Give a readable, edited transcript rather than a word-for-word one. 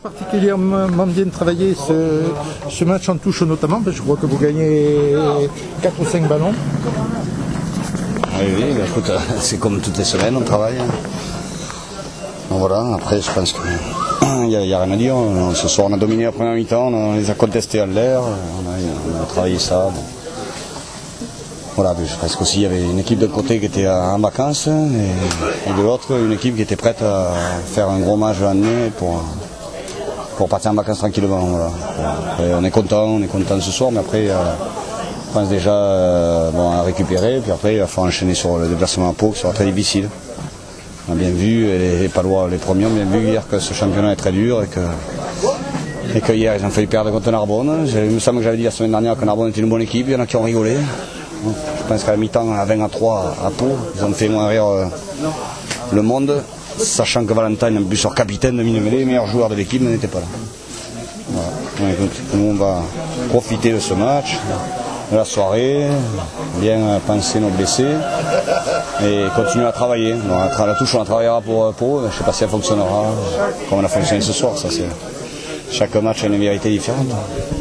particulièrement bien travaillé ce match en touche notamment, parce que je crois que vous gagnez 4 ou 5 ballons. Oui, écoute, c'est comme toutes les semaines, on travaille. Donc voilà, après je pense qu'il n'y a rien à dire. Ce soir on a dominé la première mi-temps, on les a contestés à l'air, on a travaillé ça. Bon. Voilà, je pense qu'aussi il y avait une équipe de côté qui était en vacances et de l'autre une équipe qui était prête à faire un gros match l'année pour partir en vacances tranquillement. Voilà. Et on est content ce soir, mais après je pense déjà à récupérer, puis après il va falloir enchaîner sur le déplacement à Pau qui sera très difficile. On a bien vu, et les Palois, les premiers, ont bien vu hier que ce championnat est très dur et que hier ils ont failli perdre contre Narbonne. Il me semble que j'avais dit la semaine dernière que Narbonne était une bonne équipe, il y en a qui ont rigolé. Je pense qu'à la mi-temps, à 20-3 à Pau, ils ont fait moins rire le monde, sachant que Valentin, en plus leur capitaine de Mine-Mêlée, meilleur joueur de l'équipe, n'était pas là. Voilà. Donc, nous on va profiter de ce match, de la soirée, bien penser nos blessés et continuer à travailler. Donc, la touche on la travaillera pour Pau, je ne sais pas si elle fonctionnera comme elle a fonctionné ce soir. Ça, chaque match a une vérité différente.